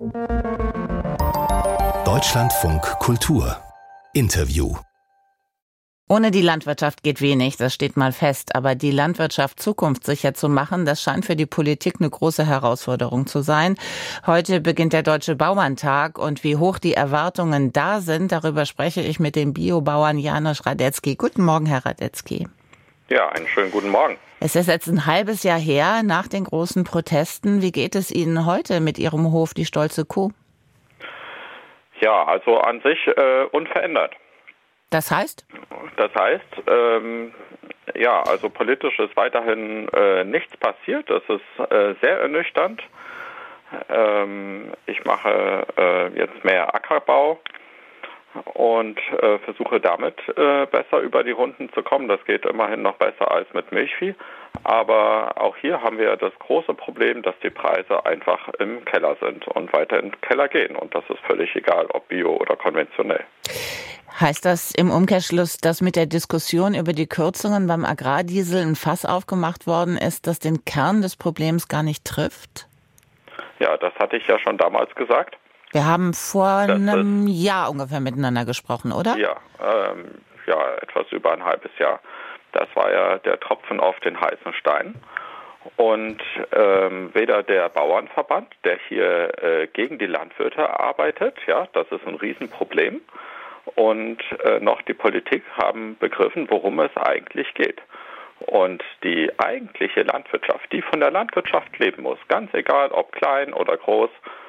Deutschlandfunk Kultur Interview. Ohne die Landwirtschaft geht wenig, das steht mal fest. Aber die Landwirtschaft zukunftssicher zu machen, das scheint für die Politik eine große Herausforderung zu sein. Heute beginnt der Deutsche Bauerntag und wie hoch die Erwartungen da sind, darüber spreche ich mit dem Biobauern Janusz Radetzky. Guten Morgen, Herr Radetzky. Ja, einen schönen guten Morgen. Es ist jetzt ein halbes Jahr her nach den großen Protesten. Wie geht es Ihnen heute mit Ihrem Hof, die Stolze Kuh? Ja, also an sich unverändert. Das heißt? Das heißt, also politisch ist weiterhin nichts passiert. Das ist sehr ernüchternd. Ich mache jetzt mehr Ackerbau und versuche damit besser über die Runden zu kommen. Das geht immerhin noch besser als mit Milchvieh. Aber auch hier haben wir das große Problem, dass die Preise einfach im Keller sind und weiter in den Keller gehen. Und das ist völlig egal, ob bio oder konventionell. Heißt das im Umkehrschluss, dass mit der Diskussion über die Kürzungen beim Agrardiesel ein Fass aufgemacht worden ist, das den Kern des Problems gar nicht trifft? Ja, das hatte ich ja schon damals gesagt. Wir haben vor einem Jahr ungefähr miteinander gesprochen, oder? Ja, etwas über ein halbes Jahr. Das war ja der Tropfen auf den heißen Stein. Und weder der Bauernverband, der hier gegen die Landwirte arbeitet, ja, das ist ein Riesenproblem, und noch die Politik haben begriffen, worum es eigentlich geht. Und die eigentliche Landwirtschaft, die von der Landwirtschaft leben muss, ganz egal ob klein oder groß,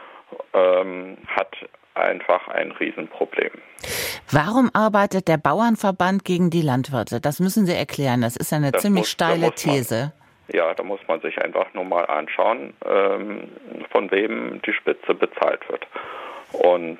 hat einfach ein Riesenproblem. Warum arbeitet der Bauernverband gegen die Landwirte? Das müssen Sie erklären. Das ist eine ziemlich steile These. Da muss man sich einfach nur mal anschauen, von wem die Spitze bezahlt wird. Und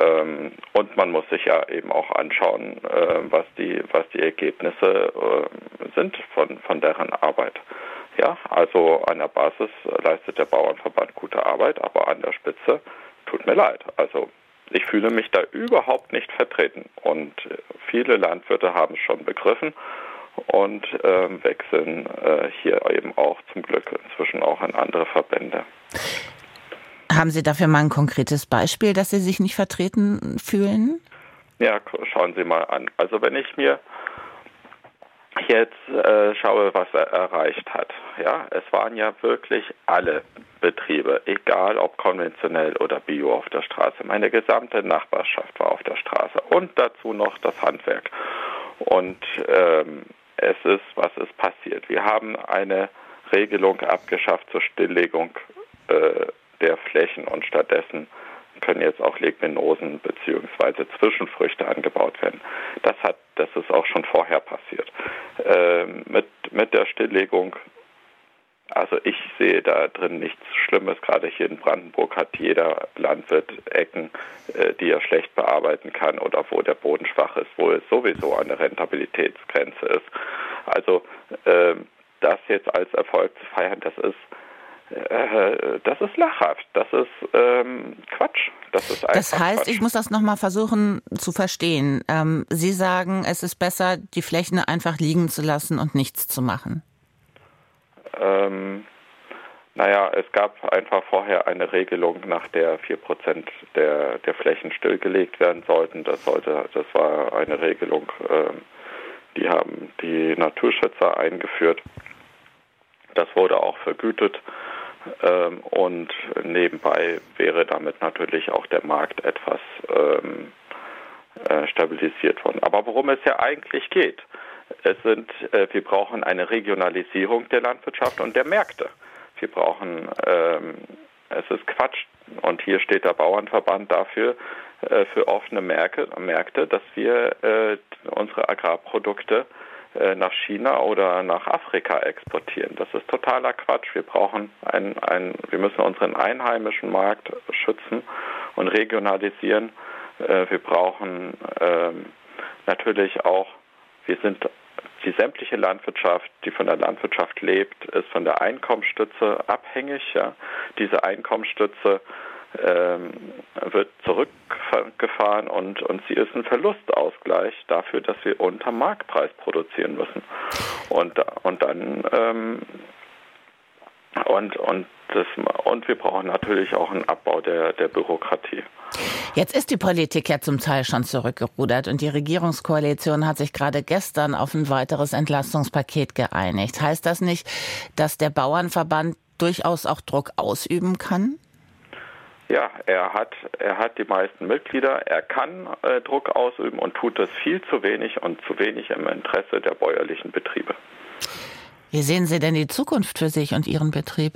man muss sich ja eben auch anschauen, was die Ergebnisse sind von deren Arbeit. Ja, also an der Basis leistet der Bauernverband gute Arbeit, aber an der Spitze tut mir leid. Also ich fühle mich da überhaupt nicht vertreten. Und viele Landwirte haben es schon begriffen und wechseln hier eben auch zum Glück inzwischen auch in andere Verbände. Haben Sie dafür mal ein konkretes Beispiel, dass Sie sich nicht vertreten fühlen? Ja, schauen Sie mal an. Also wenn ich mir jetzt schaue, was er erreicht hat. Ja, es waren ja wirklich alle Betriebe, egal ob konventionell oder bio, auf der Straße. Meine gesamte Nachbarschaft war auf der Straße und dazu noch das Handwerk. Und was ist passiert? Wir haben eine Regelung abgeschafft zur Stilllegung der Flächen und stattdessen können jetzt auch Leguminosen bzw. Zwischenfrüchte angebaut werden. Das ist auch schon vorher passiert. Mit der Stilllegung, also ich sehe da drin nichts Schlimmes. Gerade hier in Brandenburg hat jeder Landwirt Ecken, die er schlecht bearbeiten kann oder wo der Boden schwach ist, wo es sowieso an der Rentabilitätsgrenze ist. Also das jetzt als Erfolg zu feiern, das ist lachhaft, das ist Quatsch. Das heißt, Quatsch. Ich muss das nochmal versuchen zu verstehen. Sie sagen, es ist besser, die Flächen einfach liegen zu lassen und nichts zu machen. Es gab einfach vorher eine Regelung, nach der 4% der Flächen stillgelegt werden sollten. Das war eine Regelung, die haben die Naturschützer eingeführt. Das wurde auch vergütet. Und nebenbei wäre damit natürlich auch der Markt etwas stabilisiert worden. Aber worum es ja eigentlich geht, wir brauchen eine Regionalisierung der Landwirtschaft und der Märkte. Wir brauchen, es ist Quatsch, und hier steht der Bauernverband dafür, für offene Märkte, dass wir unsere Agrarprodukte nach China oder nach Afrika exportieren. Das ist totaler Quatsch. Wir brauchen wir müssen unseren einheimischen Markt schützen und regionalisieren. Wir brauchen natürlich auch, die sämtliche Landwirtschaft, die von der Landwirtschaft lebt, ist von der Einkommensstütze abhängig. Ja. Diese Einkommensstütze wird zurückgefahren und sie ist ein Verlustausgleich dafür, dass wir unter Marktpreis produzieren müssen. Und Und wir brauchen natürlich auch einen Abbau der Bürokratie. Jetzt ist die Politik ja zum Teil schon zurückgerudert und die Regierungskoalition hat sich gerade gestern auf ein weiteres Entlastungspaket geeinigt. Heißt das nicht, dass der Bauernverband durchaus auch Druck ausüben kann? Ja, er hat die meisten Mitglieder, er kann Druck ausüben und tut das viel zu wenig und zu wenig im Interesse der bäuerlichen Betriebe. Wie sehen Sie denn die Zukunft für sich und Ihren Betrieb?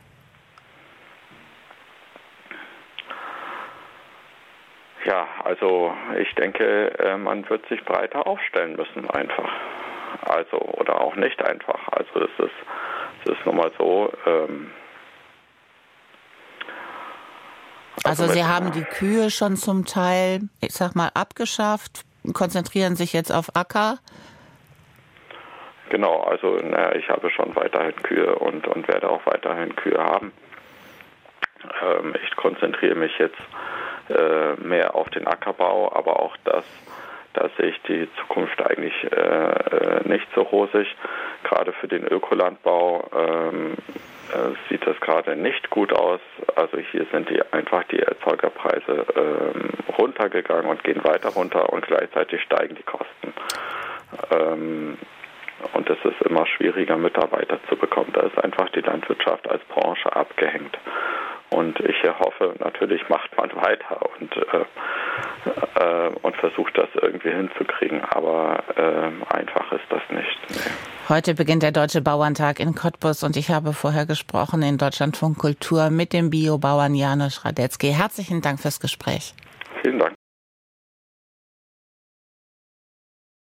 Ja, also ich denke, man wird sich breiter aufstellen müssen einfach. Also, oder auch nicht einfach. Also es ist nun mal so. Also Sie haben die Kühe schon zum Teil, ich sag mal, abgeschafft, konzentrieren sich jetzt auf Acker? Genau, also ich habe schon weiterhin Kühe und werde auch weiterhin Kühe haben. Ich konzentriere mich jetzt mehr auf den Ackerbau, aber auch das, da sehe ich die Zukunft eigentlich nicht so rosig. Gerade für den Ökolandbau sieht das gerade nicht gut aus. Also hier sind die Erzeugerpreise runtergegangen und gehen weiter runter und gleichzeitig steigen die Kosten. Und es ist immer schwieriger, Mitarbeiter zu bekommen. Da ist einfach die Landwirtschaft als Branche abgehängt. Und ich hoffe, natürlich macht man weiter und versucht das irgendwie hinzukriegen. Aber einfach ist das nicht. Nee. Heute beginnt der Deutsche Bauerntag in Cottbus und ich habe vorher gesprochen in Deutschlandfunk Kultur mit dem Biobauern Janusz Radetzky. Herzlichen Dank fürs Gespräch. Vielen Dank.